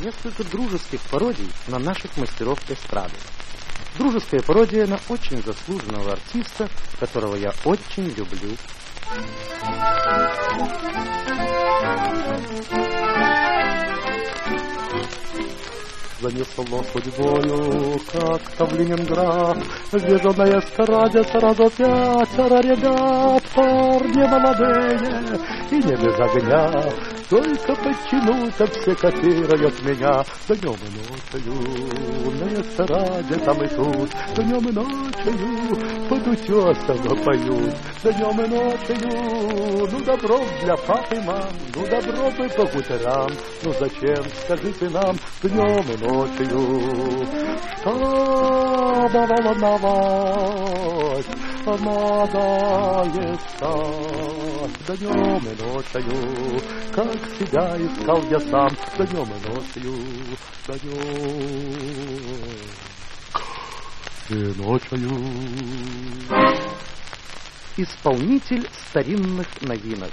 несколько дружеских пародий на наших мастеров эстрады. Дружеская пародия на очень заслуженного артиста, которого я очень люблю. Занесло судьбою как-то в Ленинград. Вижу на эстраде сразу 5 ребят, парни молодые и не без огня. Только почему-то все копируют меня. Днем и ночью на эстраде там и тут, днем и ночью под утесом поют. Днем и ночью, ну добро для папы и мам, ну добро бы по утрам. Ну зачем, скажите нам, днем и ночью, чтобы волновать, надо искать днем и ночью, как себя искал я сам, днем и ночью, днем и ночью. Исполнитель старинных новинок.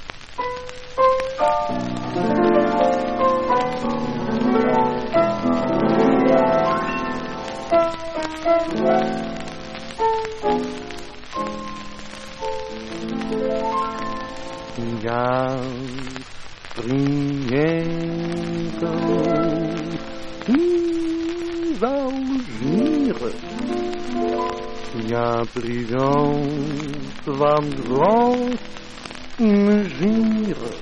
Я приехал из Алжира. Я привез вам гроздь инжира,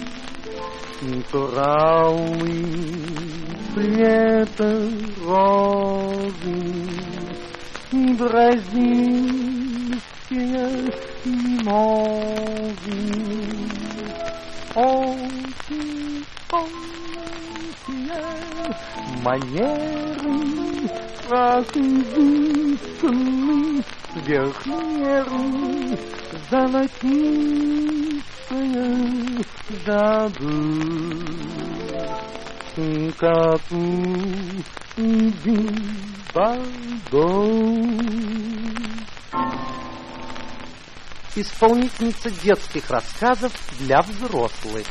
кораллы цвета розы и бразильские мимозы. Очень тонкие манеры, различные верхнеры, золотистые жабы, капу и бибадон. Исполнительница детских рассказов для взрослых.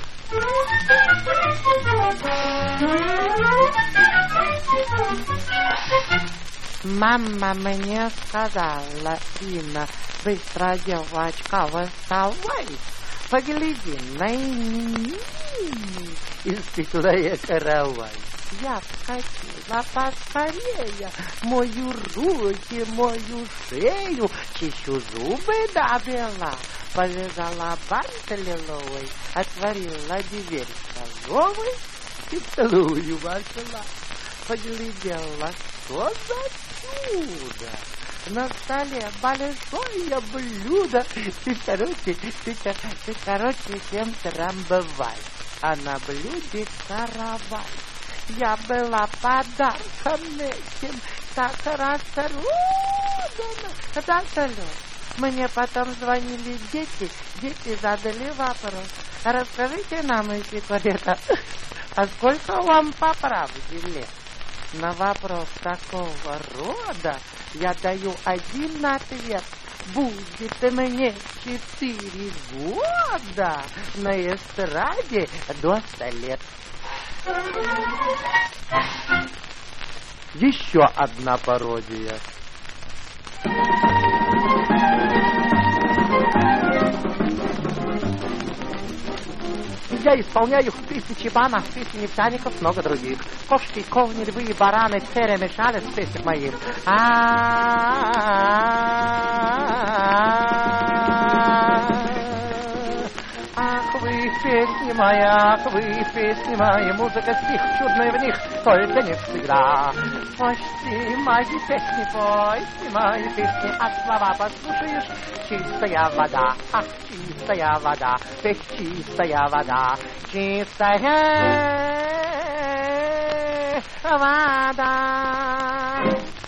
Мама мне сказала, Инна, быстро, девочка, вставай, погляди на именины. Испекла каравай. Я вскочила поскорее, мою руки, мою шею, чищу зубы довела, повязала бант лиловый, отворила дверь столовой и вторую вошла. Поглядела, что за чудо! На столе большое блюдо, ты короче, чем трамбовать, а на блюде каравай. Я была подарком этим, так растрогана. Да, Салют, мне потом звонили дети задали вопрос. Расскажите нам, Исикорета, а сколько вам по правде лет? На вопрос такого рода я даю один ответ. Будет мне 4 года, на эстраде до 100 лет. Еще одна пародия. Я исполняю песни Чебана, песни Нефтяников, много других. Кошки, ковни, львы, бараны перемешались в песнях моих. Ах вы, песни мои, музыка, стих, чудная в них, только не всегда. Пойте мои песни, а слова послушаешь, чистая вода, ах, чистая вода, эх, чистая вода, чистая вода.